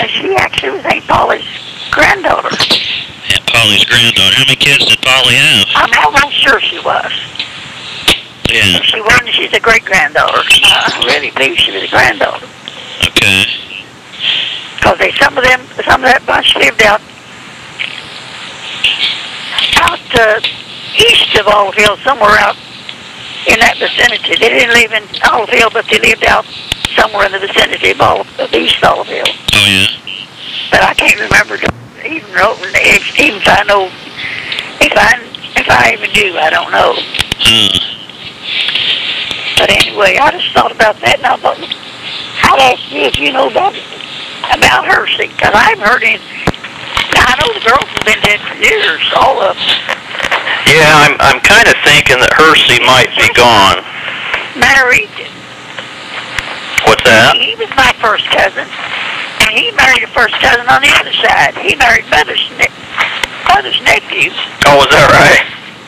She actually was Aunt Polly's granddaughter. Aunt Polly's granddaughter. How many kids did Polly have? I'm almost sure she was. Yeah. If she wasn't, she's a great-granddaughter. I really believe she was a granddaughter. Okay. Because some of that bunch lived out east of Olive Hill, somewhere out in that vicinity. They didn't live in Olive Hill, but they lived out somewhere in the vicinity of East Olive Hill. Oh, yeah? But I can't remember even if I know, if I even do, I don't know. But anyway, I just thought about that, and I thought, I'd ask you if you know about Hersey, because I haven't heard any. Now, I know the girls have been dead for years, all of them. Yeah, I'm kind of thinking that Hersey might be gone. Married. What's that? He was my first cousin, and he married a first cousin on the other side. He married mother's nephew. Oh, is that right?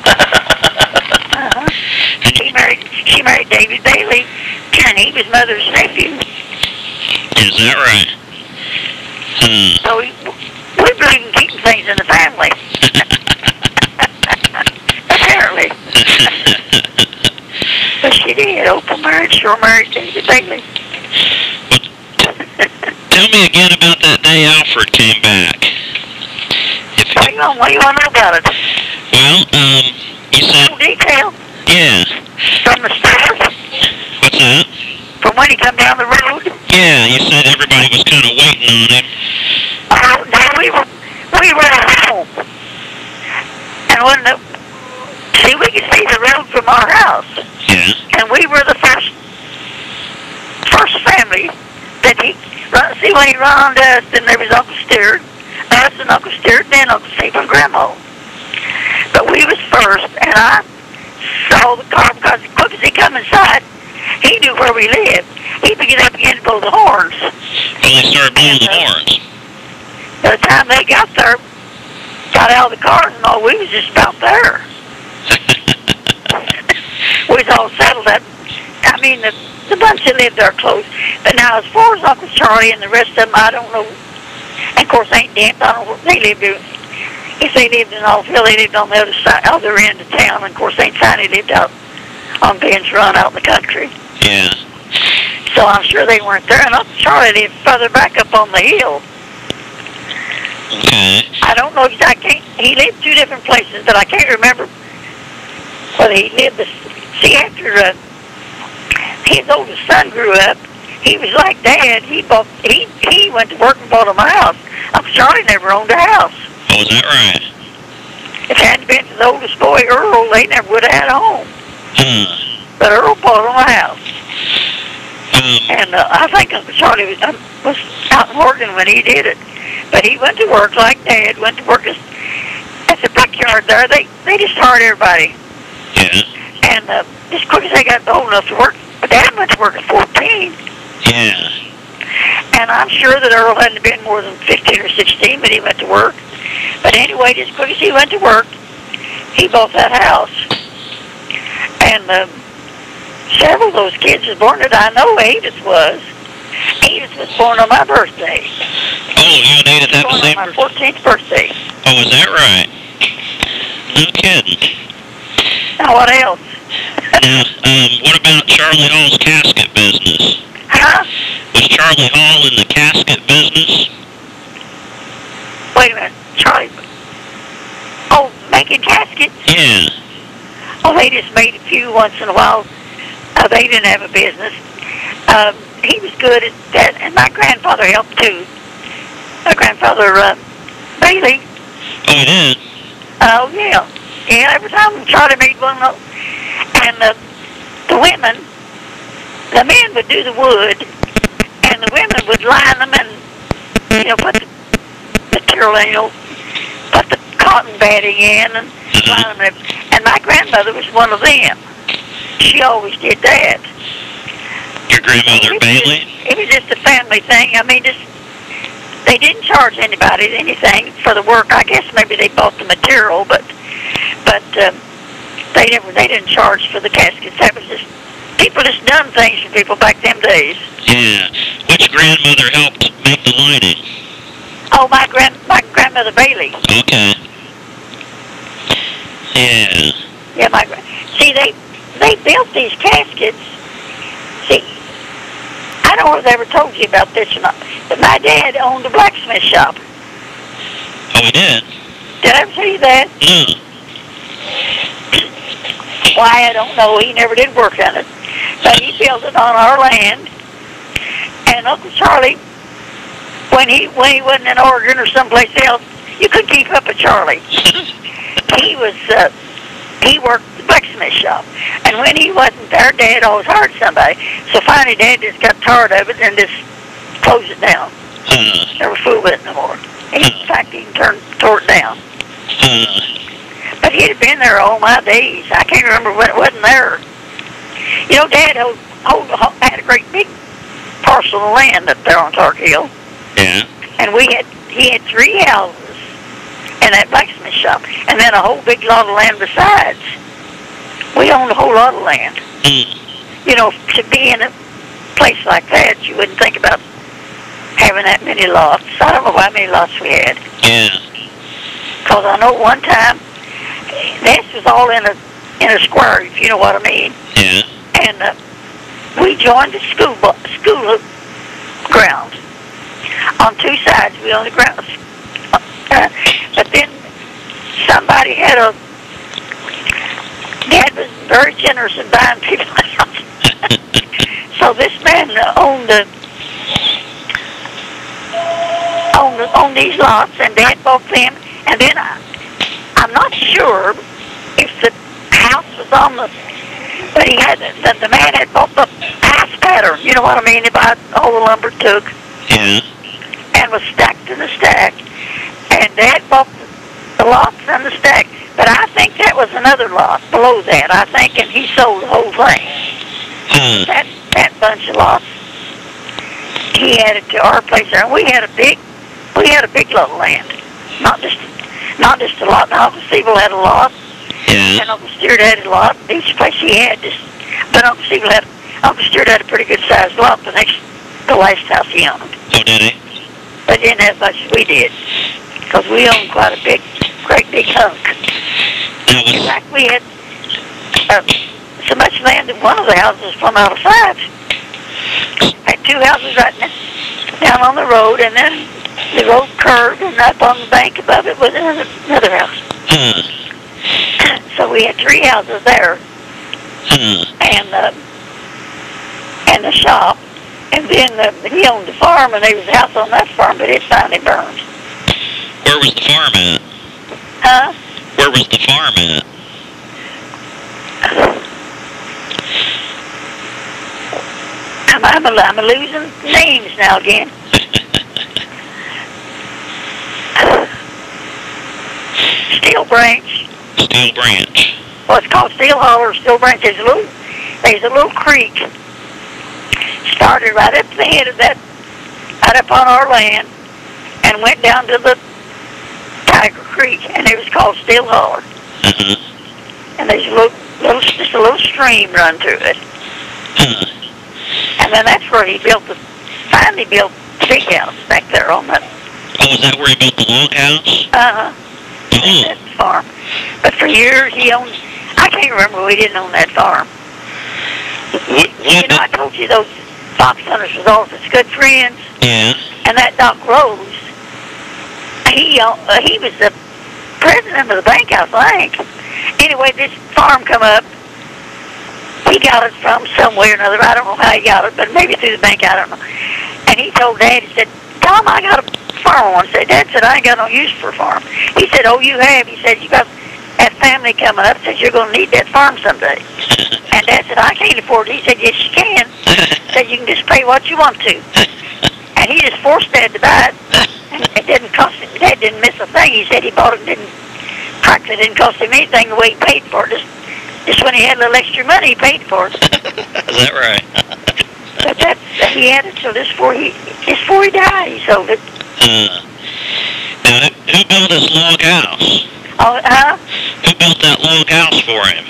She married David Bailey, and he was mother's nephew. Is that right? So we believe in keeping things in the family. Apparently. But she did. Opal married, sure married David Bailey. Tell me again about that day Alfred came back. What do you want to know about it? Well, you said... No detail. Yeah. From the start. What's that? From when he come down the road. Yeah, you said everybody was kind of waiting on him. No, we were at home. And we could see the road from our house. Yeah. And we were the first family that when he run on to us, then there was Uncle Stewart, us and Uncle Stewart, then Uncle Steve and Grandma. But we was first, and I saw the car because as quick as he come inside, he knew where we lived. He began to blow the horns. Well, they started blowing the horns. By the time they got there, got out of the cars and all, we was just about there. We was all settled up. I mean, the bunch that lived there close. But now, as far as Uncle Charlie and the rest of them, I don't know. And of course, Aunt Dent, I don't know what they lived in. If they lived in Olive Hill, they lived on the other end of town. And of course, Aunt Tiny lived out on Ben's Run out in the country. Yeah. So I'm sure they weren't there. And Uncle Charlie lived further back up on the hill. Okay. I don't know exactly. He lived two different places, but I can't remember whether he lived. See, after his oldest son grew up, he was like Dad. He went to work and bought him a house. Uncle Charlie never owned a house. Oh, is that right? If it hadn't been for the oldest boy, Earl, they never would have had a home. But Earl bought him a house. And I think Uncle Charlie was out in Oregon when he did it. But he went to work like Dad went to work at the brickyard there. They just hired everybody. Yeah. And as quick as they got old enough to work, Dad went to work at 14. Yeah. And I'm sure that Earl hadn't been more than 15 or 16 when he went to work. But anyway, as quick as he went to work, he bought that house. And several of those kids was born that I know Edith was. Edith was born on my birthday. Oh, you and Edith have the same birthday? On my 14th birthday. Oh, is that right? No kidding. Now, what else? Now, what about Charlie Hall's casket business? Huh? Was Charlie Hall in the casket business? Wait a minute, Charlie. Oh, making caskets? Yeah. Oh, they just made a few once in a while. They didn't have a business. He was good at that, and my grandfather helped too. My grandfather, Bailey. Oh, he did? Oh, yeah. Yeah, every time Charlie made one, and the women, the men would do the wood, and the women would line them and, put the material, put the cotton batting in and line them. And my grandmother was one of them. She always did that. Your grandmother, Bailey? It was just a family thing. I mean, they didn't charge anybody anything for the work. I guess maybe they bought the material, but they didn't charge for the caskets. That was just people just done things for people back them days. Yeah. Which grandmother helped make the lining? Oh, my grandmother Bailey. Okay. Yeah. Yeah, see, they built these caskets. See, I don't know if I ever told you about this or not, but my dad owned a blacksmith shop. Oh, he did? Did I ever tell you that? No. Why, I don't know. He never did work on it. But he built it on our land. And Uncle Charlie, when he wasn't in Oregon or someplace else, you couldn't keep up with Charlie. He worked the blacksmith shop. And when he wasn't there, Dad always hired somebody. So finally, Dad just got tired of it and just closed it down. Never fooled with it no more. In fact, he tore it down. But he'd have been there all my days. I can't remember when it wasn't there. You know, Dad had a great big parcel of land up there on Tark Hill. Yeah. And he had 3 houses in that blacksmith shop, and then a whole big lot of land besides. We owned a whole lot of land. You know, to be in a place like that, you wouldn't think about having that many lots. I don't know how many lots we had. Yeah. Because I know one time, this was all in a square, if you know what I mean. Yeah. And we joined the school grounds. On 2 sides, we owned the grounds. But then somebody Dad was very generous in buying people out. So this man owned these lots, and Dad bought them. And then I'm not sure if the house was on but he had the man had bought the house pattern. You know what I mean? He bought all the lumber took. Yeah. And was stacked in the stack. And Dad bought the lots and the stack. But I think that was another lot below that, I think, and he sold the whole thing. That bunch of lots. He added to our place there. And we had a big lot of land. Not just a lot. Now, Uncle Stevel had a lot. Yeah. And Uncle Stewart had a lot. Each place he had but Uncle Stewart had a pretty good sized lot the last house he owned. Oh, did he? But didn't have much as we did. Because we owned quite a great big hunk. In fact, we had so much land that one of the houses from out of 5. Had 2 houses right down on the road, and then the road curved, and up on the bank above it was another house. So we had 3 houses there, and the shop, and then he owned the farm, and there was a house on that farm, but it finally burned. Where was the farm at? Huh? Where was the farm at? I'm losing names now again. Steel Branch. Steel Branch. Well, it's called Steel Holler, Steel Branch. There's a little creek. Started right up the head of that, right up on our land, and went down to the Tiger Creek, and it was called Steel Holler. And there's just a little stream run through it. And then that's where he finally built the big house back there on that. Oh, is that where he built the log house? That farm. But for years he owned, I can't remember, we didn't own that farm. You know, I told you those fox hunters was all such good friends. Yeah. And that Doc Rose, he was the president of the bank, I think. Anyway, this farm come up. He got it from somewhere or another. I don't know how he got it, but maybe through the bank, I don't know. And he told Dad, he said, Tom, I got a farm. I said, Dad said, I ain't got no use for a farm. He said, oh, you have? He said, you got that family coming up. Said, you're going to need that farm someday. And Dad said, I can't afford it. He said, yes, you can. He said, you can just pay what you want to. And he just forced Dad to buy it. And it didn't cost him. Dad didn't miss a thing. He said he bought it, practically didn't cost him anything the way he paid for it. Just when he had a little extra money, he paid for it. Is that right? But he had it till just before he died. He sold it. Now, who built this log house? Oh, huh? Who built that log house for him?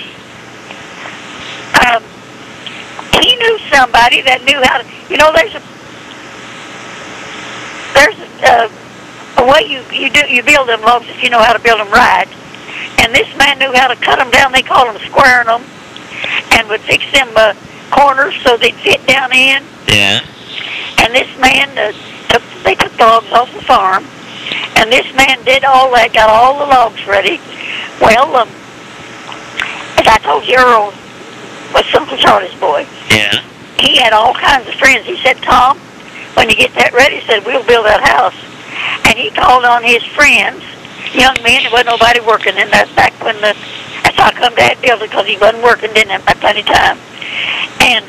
He knew somebody that knew how to. You know, there's a way you build them logs if you know how to build them right. And this man knew how to cut them down. They called them squaring them, and would fix them corners so they'd fit down in. Yeah. And this man they took the logs off the farm, and this man did all that, got all the logs ready. Well, as I told you, Earl was Uncle Charlie's boy. Yeah. He had all kinds of friends. He said, Tom, when you get that ready, he said, we'll build that house. And he called on his friends, young men. There wasn't nobody working in that back when that's how come Dad built it, because he wasn't working, didn't have plenty of time. And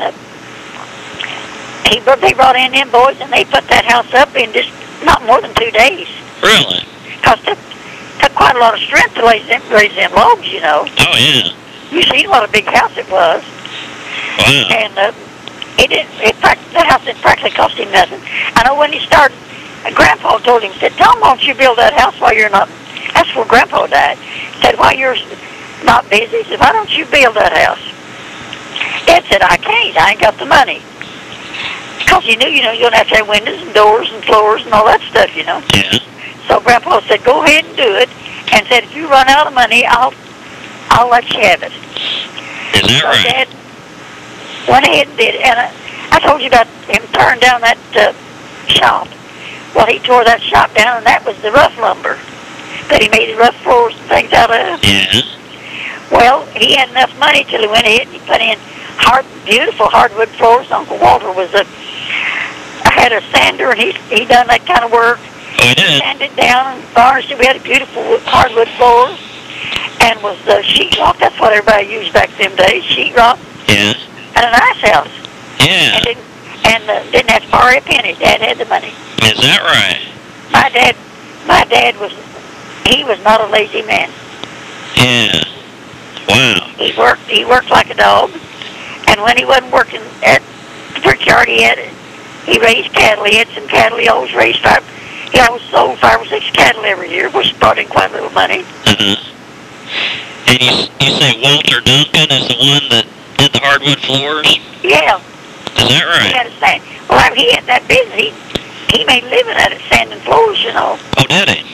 they brought in them boys, and they put that house up in just not more than 2 days. Really? Because it took quite a lot of strength to raise them logs, you know. Oh, yeah. You see what a big house it was. Wow. And the house didn't practically cost him nothing. I know when he started, Grandpa told him, said, Tom, why don't you build that house while you're not... That's where Grandpa died. Said, while you're not busy, he said, why don't you build that house? Dad said, I can't. I ain't got the money. Because he knew, you're going to have to have windows and doors and floors and all that stuff, Yeah. So Grandpa said, go ahead and do it. And said, if you run out of money, I'll let you have it. Is that So right? Dad went ahead and did it. And I told you about him tearing down that shop. Well, he tore that shop down, and that was the rough lumber that he made the rough floors and things out of. Yeah. Well, he had enough money till he went ahead and he put in beautiful hardwood floors. Uncle Walter had a sander, and he done that kind of work. Oh, he did? Sanded down and varnished it. We had a beautiful hardwood floor, and was the sheetrock. That's what everybody used back in them days, sheetrock. Yeah. And a nice house. Yeah. And didn't have to borrow a penny. Dad had the money. Is that right? My dad was not a lazy man. Yeah. Wow. He worked like a dog. And when he wasn't working at the brickyard, he raised cattle. He had some cattle. He always raised he always sold 5 or 6 cattle every year, which brought in quite a little money. Uh-huh. And you say Walter Duncan is the one that did the hardwood floors? Yeah. Is that right? He had a sand. Well, he had that business. He made a living at it, sanding floors, Oh, did he?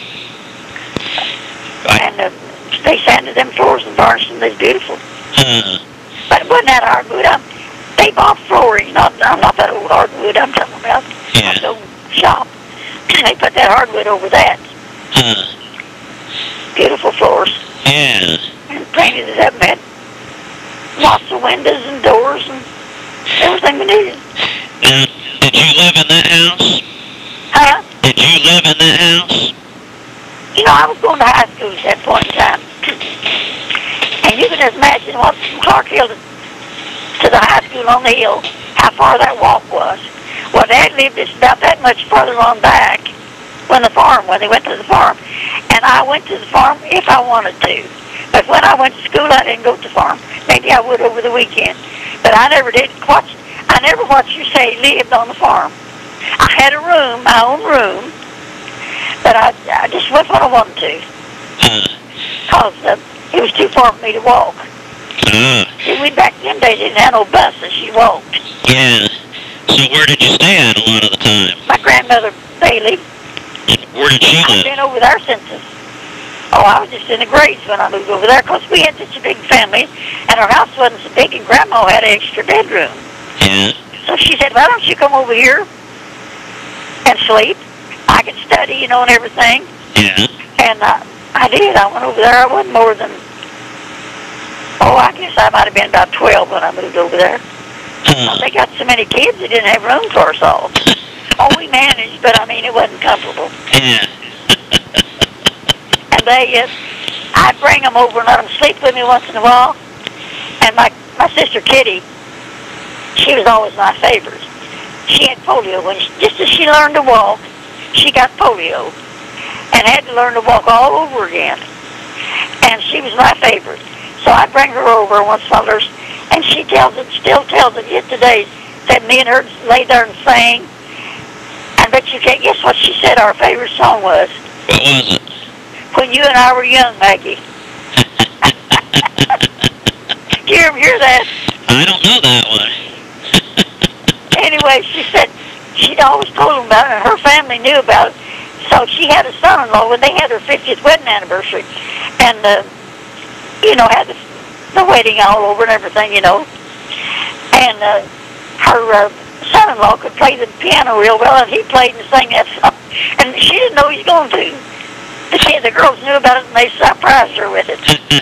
And they sanded them floors and varnished them. They're beautiful. But it wasn't that hardwood. They bought flooring. I'm not that old hardwood I'm talking about. Yeah. The old shop. They put that hardwood over that. Beautiful floors. Yeah. And painted it up and had lots of windows and doors and everything we needed. Now, did you live in that house? Huh? Did you live in that house? I was going to high school at that point in time. And you can just imagine what from Clark Hill to the high school on the hill, how far that walk was. Well, Dad lived just about that much further on back when they went to the farm. And I went to the farm if I wanted to. But when I went to school, I didn't go to the farm. Maybe I would over the weekend. But I never watched you say lived on the farm. I had a room, my own room, but I just went when I wanted to. Because it was too far for me to walk. See, back in them days, didn't have no buses. You walked. Yeah. So where did you stay at a lot of the time? My grandmother, Bailey. Where did she live? I've been over there since I was just in the grades when I moved over there, because we had such a big family, and our house wasn't so big, and Grandma had an extra bedroom. Yeah. So she said, why don't you come over here and sleep? I can study, and everything. Yeah. And I did. I went over there. I wasn't more than, I guess I might have been about 12 when I moved over there. They got so many kids, they didn't have room for us all. We managed, but it wasn't comfortable. Yeah. And I'd bring them over and let them sleep with me once in a while. And my sister Kitty, she was always my favorite. She had polio. Just as she learned to walk, she got polio and had to learn to walk all over again. And she was my favorite. So I bring her over once in a while, and she still tells it yet today, that me and her lay there and sang. I bet you can't guess what she said our favorite song was. What was it? When You and I Were Young, Maggie. Did you ever hear that? I don't know that one. Anyway, she said she'd always told them about it, and her family knew about it. So she had a son-in-law when they had their 50th wedding anniversary, and had the wedding all over and everything, and her son-in-law could play the piano real well, and he played and sang that song, and she didn't know he was going to. The girls knew about it, and they surprised her with it.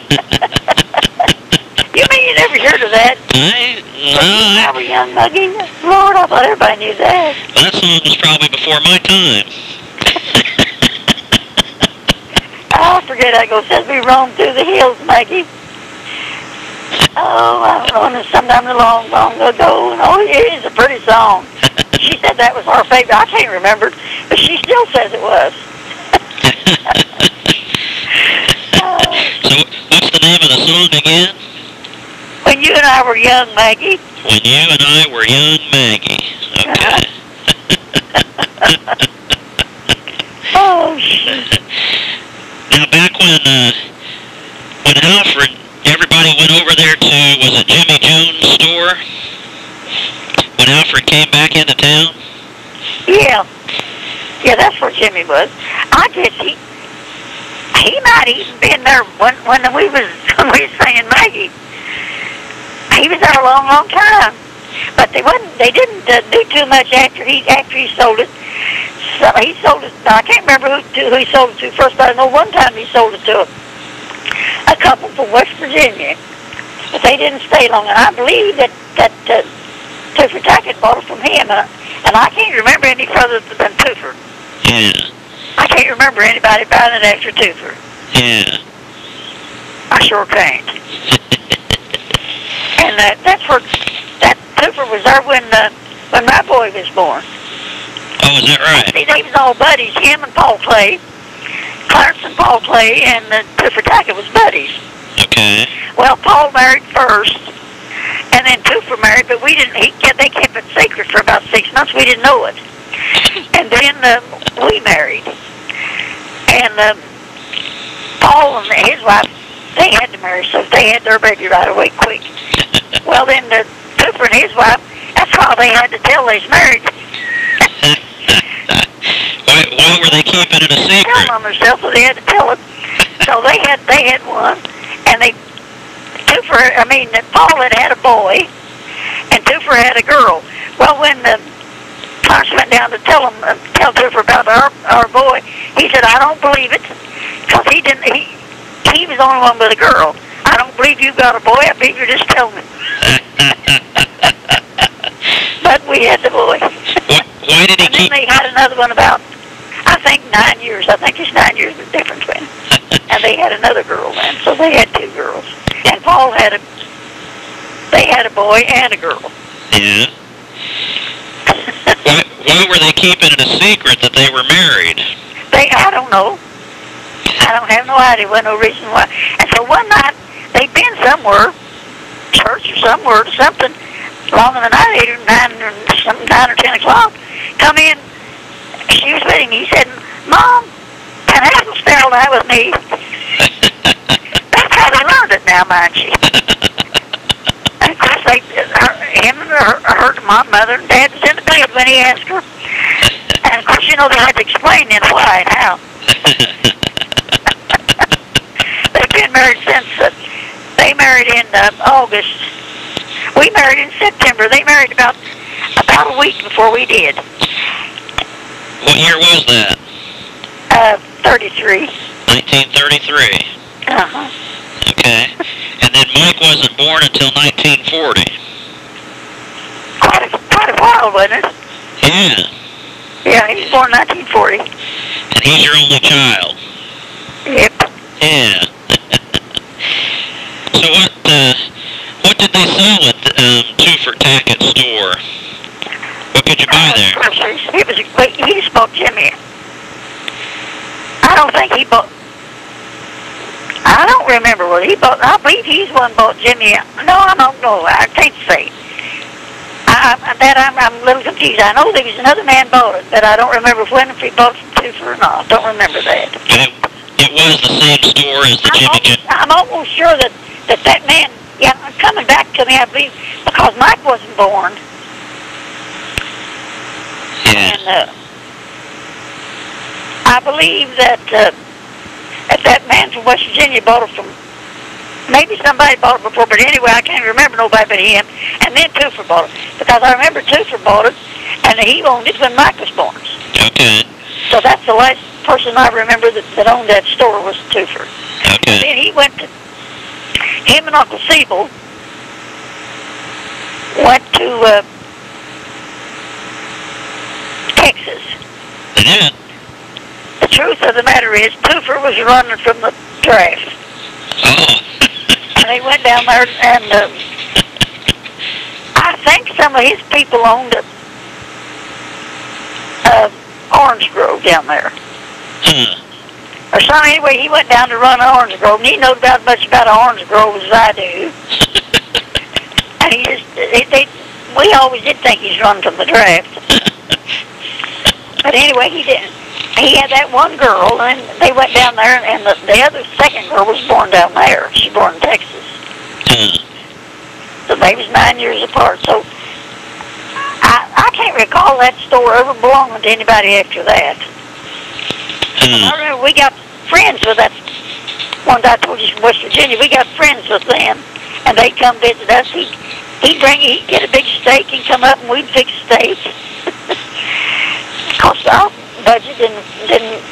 You mean you never heard of that? I was young, Muggy. Lord, I thought everybody knew that. That song was probably before my time. I forget how it goes. Says we roam through the hills, Maggie. Oh, I don't know, sometime long, long ago. Oh, it is a pretty song. She said that was her favorite. I can't remember, but she still says it was. So, what's the name of the song again? When You and I Were Young, Maggie. When You and I Were Young, Maggie. Okay. Oh, shit. Now, back when Alfred, everybody went over there to, was it Jimmy Jones' store? When Alfred came back into town? Yeah. Yeah, that's where Jimmy was. I guess he might even been there when we was singing Maggie. He was there a long, long time. But they didn't do too much after he sold it. So he sold it. I can't remember who he sold it to first, but I know one time he sold it to a couple from West Virginia. But they didn't stay long, and I believe that Toofer Tackett bought it from him, and I can't remember any further than Toofer. Yeah. I can't remember anybody buying it after Toofer. Yeah. I sure can't. And that's where that Toofer was there when my boy was born. Oh, is that right? See, they was all buddies. Him and Paul Clay, Clarence and Paul Clay, and Toofer Tackett was buddies. Okay. Well, Paul married first, and then Toofer married, but they kept it secret for about 6 months. We didn't know it. And then we married. And Paul and his wife, they had to marry, so they had their baby right away quick. Well, then Toofer and his wife, that's why they had to tell they was married. Why were they keeping it a secret? Telling on themselves, so they had to tell it. So they had one, and Paul had a boy, and Toofer had a girl. Well, when Clarence went down to tell Toofer about our boy, he said, I don't believe it, because he was the only one with a girl. I don't believe you got a boy. I believe you're just telling me. But we had the boy. Why did he and then they had another one about, I think 9 years. I think it's 9 years the difference between. And they had another girl then, so they had 2 girls. And Paul had a boy and a girl. Yeah. Why were they keeping it a secret that they were married? I don't know. I don't have no idea. There was no reason why. And so one night, they'd been somewhere, church or somewhere or something, along in the night, 8 or 9 or 10 o'clock, come in. She was with him. He said, Mom, can I have a sterile night with me? That's how they learned it now, mind you. And of course, him and her mother and dad was in the bed when he asked her. And of course, they had to explain then why and how. They've been married since, they married in August. We married in September. They married about a week before we did. What year was that? 33. 1933. Uh-huh. Okay. And then Mike wasn't born until 1940. Quite a while, wasn't it? Yeah. Yeah, he was born in 1940. And he's your only child. Yep. Yeah. So what did they sell at Toofer Tackett's store? What could you buy there? He just bought Jimmy. I don't think he bought. I don't remember what he bought. I believe he's one bought Jimmy. No, I don't know. I can't say. I'm a little confused. I know there was another man bought it, but I don't remember if he bought it from Toofer or not. Don't remember that. It was the same store as the Jimmy Jones. I'm almost sure that man, yeah, coming back to me, I believe, because Mike wasn't born. Yeah. And I believe that that man from West Virginia bought it from, maybe somebody bought it before, but anyway, I can't remember nobody but him. And then Toofer bought it, because I remember Toofer bought it, and he owned it when Mike was born. Okay. So that's the last person I remember that owned that store was Toofer. Okay. And then he went to, him and Uncle Siebel went to Texas. They did? The truth of the matter is, Toofer was running from the draft. Oh. And they went down there, and I think some of his people owned Orange Grove down there. Or something. Anyway, he went down to run Orange Grove, and he knew about much about Orange Grove as I do. And he just, we always did think he's running from the draft. But anyway, he didn't. He had that one girl, and they went down there, and the other second girl was born down there. She was born in Texas. So they was 9 years apart. So I can't recall that store ever belonging to anybody after that. I remember we got friends with that one I told you from West Virginia. We got friends with them, and they'd come visit us. He'd get a big steak and come up, and we'd fix steak. Cost our budget didn't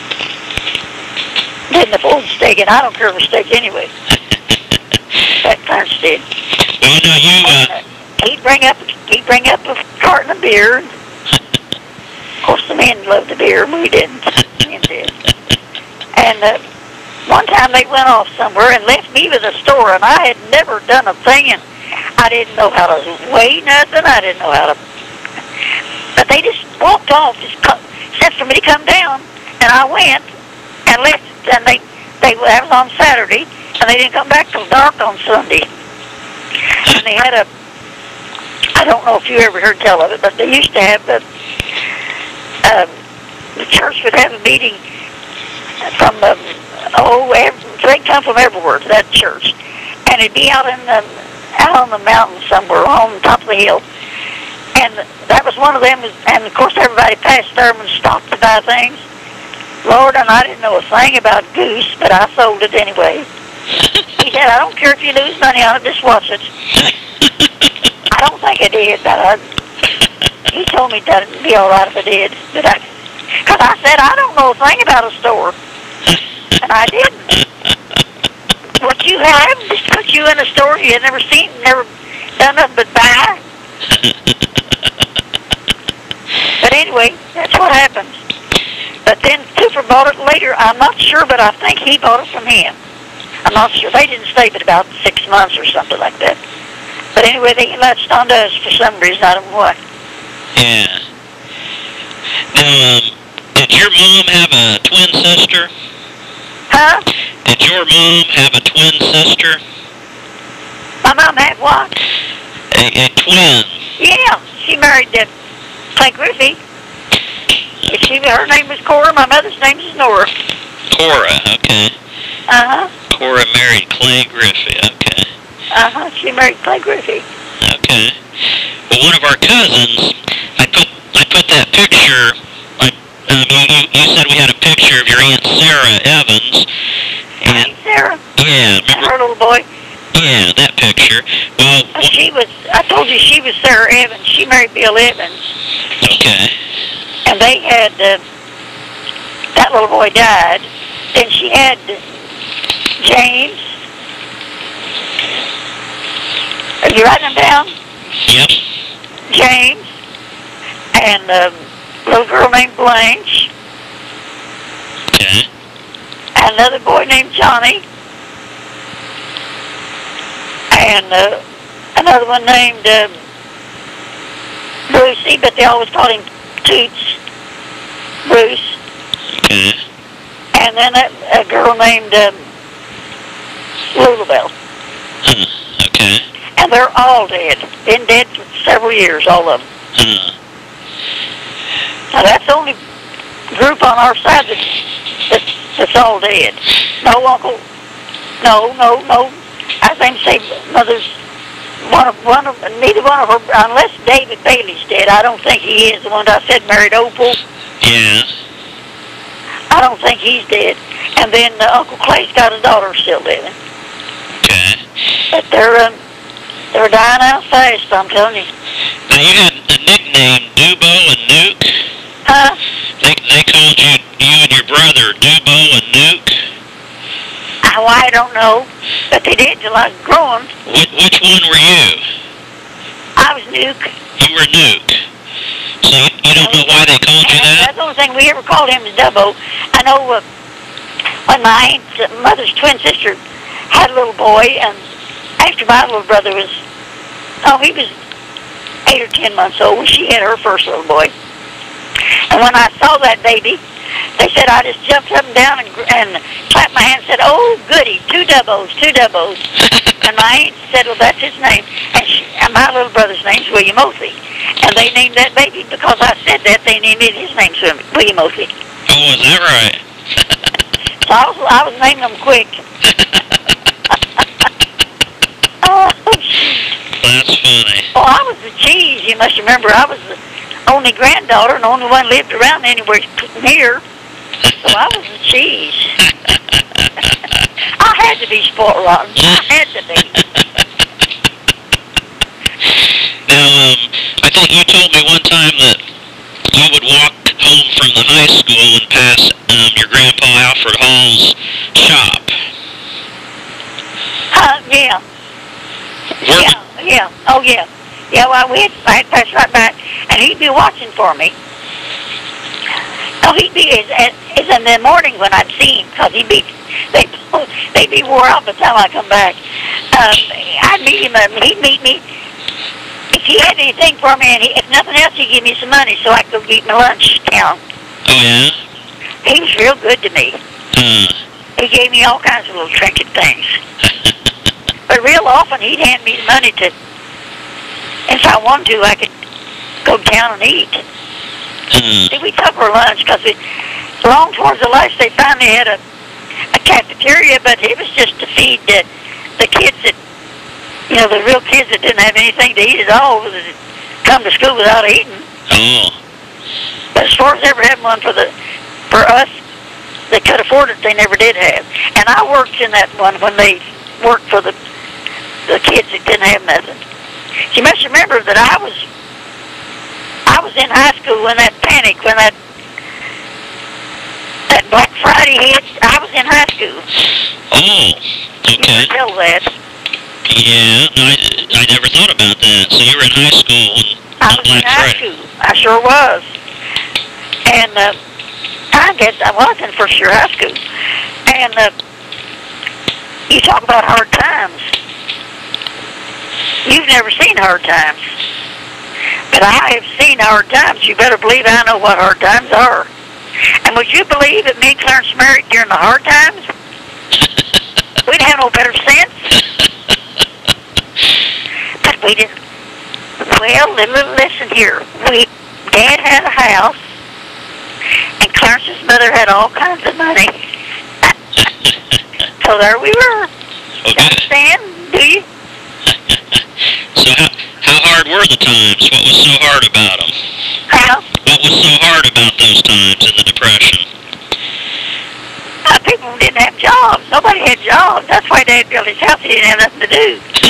afford steak, and I don't care for steak anyway. That Clarence did. Well, no, he'd bring up a carton of beer. Of course, the men loved the beer, we didn't. The men did. And one time they went off somewhere and left me with a store, and I had never done a thing, and I didn't know how to weigh nothing. I didn't know how to. But they just walked off, said for me to come down, and I went and left. And that was on Saturday, and they didn't come back till dark on Sunday. And they had I don't know if you ever heard tell of it, but they used to have the church would have a meeting from they'd come from everywhere to that church, and it'd be out on the mountain somewhere on top of the hill. And that was one of them, and of course everybody passed there and stopped to buy things. Lord, and I didn't know a thing about goose, but I sold it anyway. He said, I don't care if you lose money on it, just watch it. I don't think I did, but he told me that it'd be all right if I did. Because I said, I don't know a thing about a store. And I didn't. What you have just put you in a store you had never seen, never done nothing but buy. But anyway, that's what happened. But then Toofer bought it later. I'm not sure, but I think he bought it from him. I'm not sure. They didn't stay but about 6 months or something like that. But anyway, they latched onto us for some reason. I don't know why. Yeah. Now, did your mom have a twin sister? Huh? Did your mom have a twin sister? My mom had what? A twin. Yeah, she married Clay Griffey. Her name was Cora. My mother's name is Nora. Cora, okay. Uh-huh. Cora married Clay Griffey, okay. Uh-huh, she married Clay Griffey. Okay. Well, one of our cousins, I put that picture, you said we had a picture of your Aunt Sarah Evans. And, Aunt Sarah? Yeah. And her little boy? Yeah, that picture. Well, I told you she was Sarah Evans. She married Bill Evans. Okay. And they had, that little boy died. Then she had James. Are you writing them down? Yep. James. And a little girl named Blanche. Okay. And another boy named Johnny. And another one named Brucey, but they always called him Toots. Bruce. Okay. And then a girl named Lulabelle. Okay. And they're all dead. Been dead for several years, all of them. Now that's the only group on our side that's all dead. No uncle. No. I think say mother's neither one of her, unless David Bailey's dead. I don't think he is the one I said married Opal. Yeah. don't think he's dead. And then Uncle Clay's got a daughter still living. Okay. But they're dying out fast, I'm telling you. Now, you had a nickname, Dubo and Nuke. Huh? They called you and your brother Dubo and Nuke. Oh, I don't know, but they did till I was growing. Which one were you? I was Nuke. You were Nuke. So you don't know why they called you that? That's the only thing we ever called him was Dubbo. I know when my mother's twin sister had a little boy, and after my little brother was, he was 8 or 10 months old, she had her first little boy. And when I saw that baby, they said I just jumped up and down and clapped my hands and said, "Oh, goody, 2 Dubbos, 2 Dubbos." And my aunt said, "Well, that's his name." And my little brother's name's William Oakley. And they named that baby because I said that. They named it his name, William Oakley. Oh, is that right? So I was naming them quick. Oh, that's funny. Well, I was the cheese. You must remember, I was the only granddaughter and the only one lived around anywhere near. So I was the cheese. I had to be spoiled rotten. I had to be. Now, I think you told me one time that you would walk home from the high school and pass your grandpa Alfred Hall's shop. Yeah. Yeah. Oh, yeah. Yeah, well, I'd pass right by, and he'd be watching for me. Oh, he'd be, it's in the morning when I'd see him, because they'd be wore out by the time I come back. I'd meet him, and he'd meet me. If he had anything for me, and if nothing else, he'd give me some money so I could go eat my lunch down. Oh, yeah? He was real good to me. He gave me all kinds of little trinket things. But real often, he'd hand me the money to, if I wanted to, I could go down and eat. See, we took our lunch because along towards the last, they finally had a cafeteria, but it was just to feed the kids that, the real kids that didn't have anything to eat at all, that come to school without eating. Oh. But as far as ever having one for us, they could afford it, they never did have. And I worked in that one when they worked for the kids that didn't have nothing. You must remember that I was in high school when that panic, when that Black Friday hit. I was in high school. Oh, okay. You can tell that. Yeah, no, I never thought about that. So you were in high school I was in high school. I sure was. And I guess I was in first year high school. And you talk about hard times. You've never seen hard times. But I have seen hard times. You better believe I know what hard times are. And would you believe that me and Clarence married during the hard times? We didn't have no better sense. But we didn't. Well, listen here. Dad had a house, and Clarence's mother had all kinds of money. So there we were. Okay. Understand? Do you? So how hard were the times? What was so hard about them? What was so hard about those times in the Depression? People didn't have jobs. Nobody had jobs. That's why Dad built his house. He didn't have nothing to do.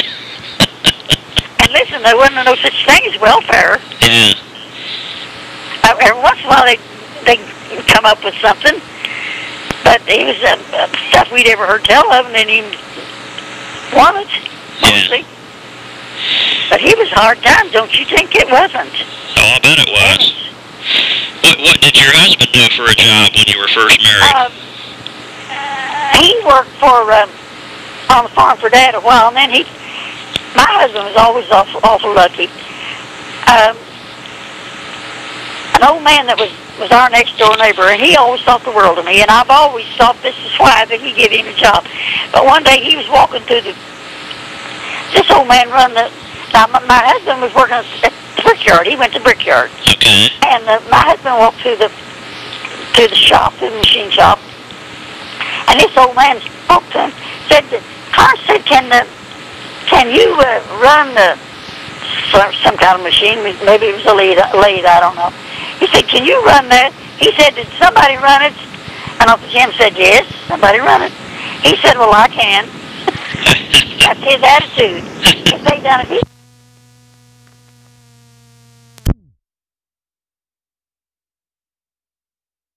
And listen, there wasn't no such thing as welfare. Yeah. Every once in a while they come up with something, but it was stuff we'd ever heard tell of and didn't even want it, mostly. Yeah. But he was hard times, don't you think it wasn't? Oh, I bet it was. What did your husband do for a job when you were first married? He worked for on the farm for Dad a while, and then my husband was always awful lucky. An old man that was our next door neighbor, and he always thought the world of me, and I've always thought this is why that he gave him a job. But one day he was walking through this old man now my husband was working at the brickyard. He went to the brickyard. Okay. And my husband walked through the shop, the machine shop, and this old man spoke to him, said, Clarence said, can you run some kind of machine? Maybe it was a lathe, I don't know. He said, can you run that? He said, did somebody run it? And Uncle Jim said, yes, somebody run it. He said, well, I can. That's his attitude. If they done it,